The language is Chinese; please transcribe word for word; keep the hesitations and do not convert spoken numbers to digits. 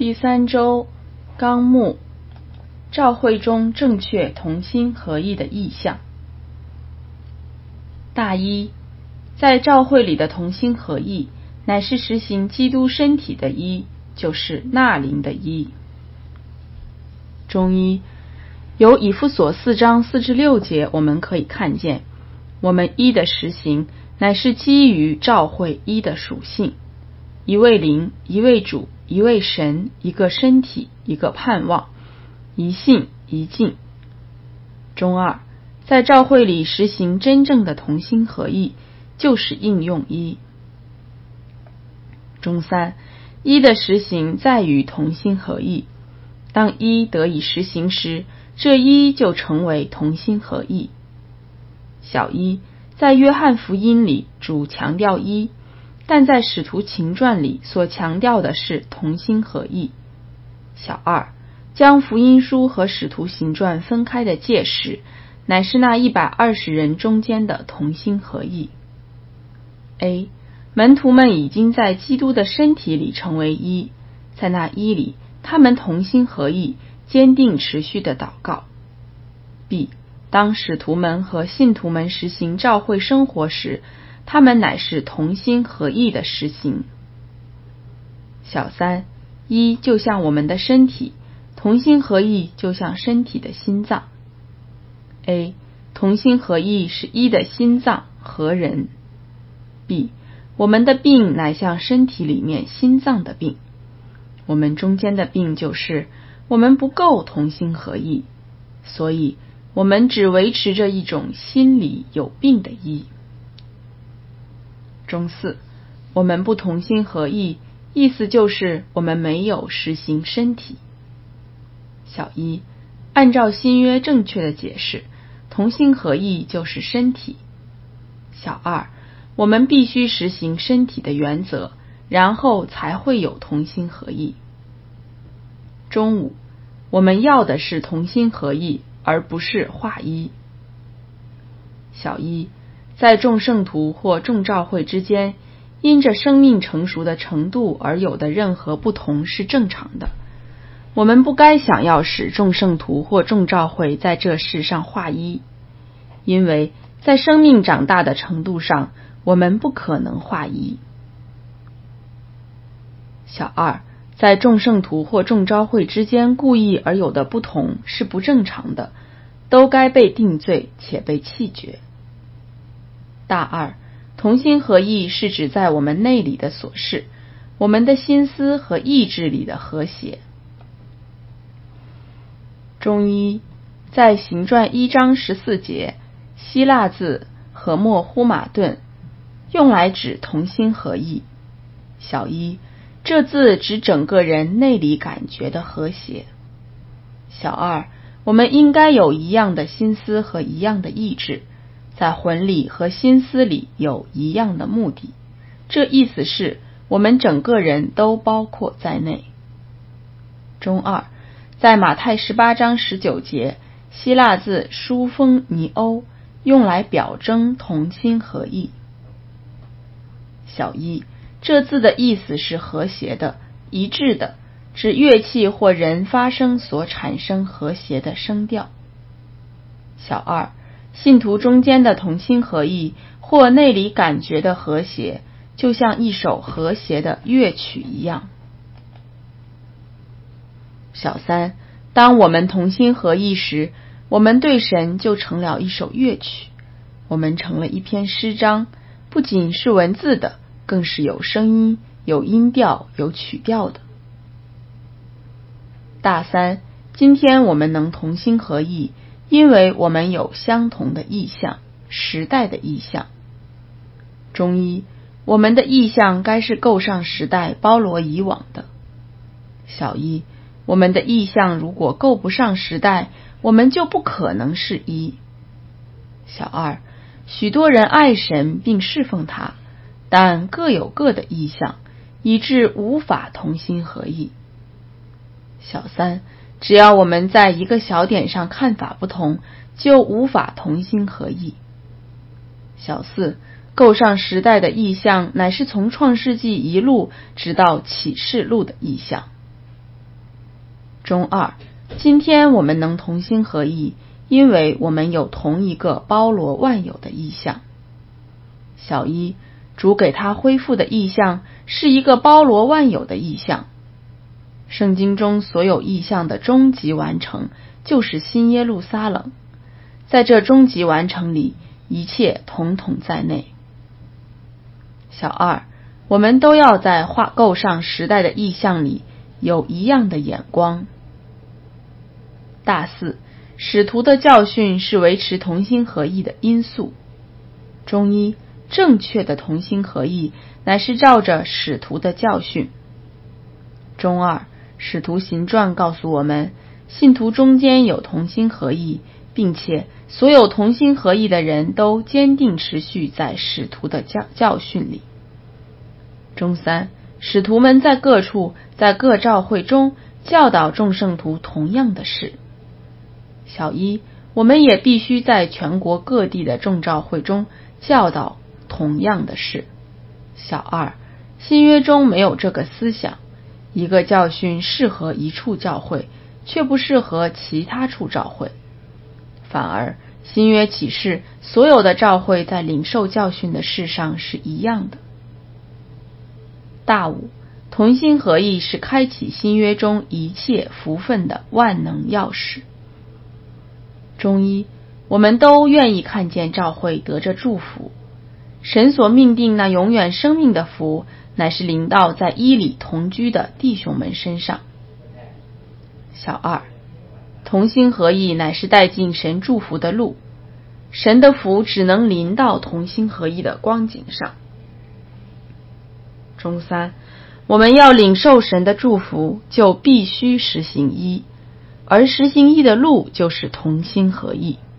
第三周纲目：召会中正确同心合意的意向。大一，在召会里的同心合意，乃是实行基督身体的一，就是纳灵的一。中一，由以弗所四章四至六节，我们可以看见，我们一的实行，乃是基于召会一的属性：一位灵，一位主，一位神，一个身体，一个盼望，一信一敬。中二，在召会里实行真正的同心合意，就是应用一。中三，一的实行在于同心合意，当一得以实行时，这一就成为同心合意。小一，在约翰福音里主强调一，但在使徒行传里所强调的是同心合意。小二，将福音书和使徒行传分开的介释，乃是那一百二十人中间的同心合意。A， 门徒们已经在基督的身体里成为一，在那一里，他们同心合意，坚定持续的祷告。B， 当使徒们和信徒们实行召会生活时，他们乃是同心合意的实行。小三，一就像我们的身体，同心合意就像身体的心脏。A， 同心合意是一的心脏和人。B， 我们的病乃像身体里面心脏的病，我们中间的病就是我们不够同心合意，所以我们只维持着一种心里有病的一。中四，我们不同心合意，意思就是我们没有实行身体。小一，按照新约正确的解释，同心合意就是身体。小二，我们必须实行身体的原则，然后才会有同心合意。中五，我们要的是同心合意，而不是化一。小一，在众圣徒或众召会之间，因着生命成熟的程度而有的任何不同是正常的。我们不该想要使众圣徒或众召会在这事上化一，因为在生命长大的程度上，我们不可能化一。小二，在众圣徒或众召会之间故意而有的不同是不正常的，都该被定罪且被弃绝。大二，同心合意是指在我们内里的琐事，我们的心思和意志里的和谐。中一，在行传一章十四节，希腊字和莫呼马顿用来指同心合意。小一，这字指整个人内里感觉的和谐。小二，我们应该有一样的心思和一样的意志，在魂里和心思里有一样的目的，这意思是我们整个人都包括在内。中二，在马太十八章十九节，希腊字书风尼欧用来表征同心合意。小一，这字的意思是和谐的、一致的，指乐器或人发声所产生和谐的声调。小二，信徒中间的同心合意或内里感觉的和谐，就像一首和谐的乐曲一样。小三，当我们同心合意时，我们对神就成了一首乐曲，我们成了一篇诗章，不仅是文字的，更是有声音、有音调、有曲调的。大三，今天我们能同心合意，因为我们有相同的意向，时代的意向。中一，我们的意向该是够上时代包罗以往的。小一，我们的意向如果够不上时代，我们就不可能是一。小二，许多人爱神并侍奉他，但各有各的意向，以致无法同心合意。小三，只要我们在一个小点上看法不同，就无法同心合意。小四，够上时代的意向乃是从创世纪一路直到启示录的意向。 中二，今天我们能同心合意，因为我们有同一个包罗万有的意象。小一，主给他恢复的意象是一个包罗万有的意象。圣经中所有意象的终极完成就是新耶路撒冷，在这终极完成里，一切统统在内。小二，我们都要在画构上时代的意象里有一样的眼光。大四，使徒的教训是维持同心合意的因素。中一，正确的同心合意乃是照着使徒的教训。中二，使徒行传告诉我们，信徒中间有同心合意，并且所有同心合意的人都坚定持续在使徒的教教训里。中三，使徒们在各处在各教会中教导众圣徒同样的事。小一，我们也必须在全国各地的众教会中教导同样的事。小二，新约中没有这个思想，一个教训适合一处教会，却不适合其他处教会。反而新约启示所有的教会在领受教训的事上是一样的。大五，同心合意是开启新约中一切福分的万能钥匙。中一，我们都愿意看见教会得着祝福。神所命定那永远生命的福，乃是临到在伊里同居的弟兄们身上。小二，同心合意乃是带进神祝福的路，神的福只能临到同心合意的光景上。中三，我们要领受神的祝福，就必须实行一，而实行一的路就是同心合意。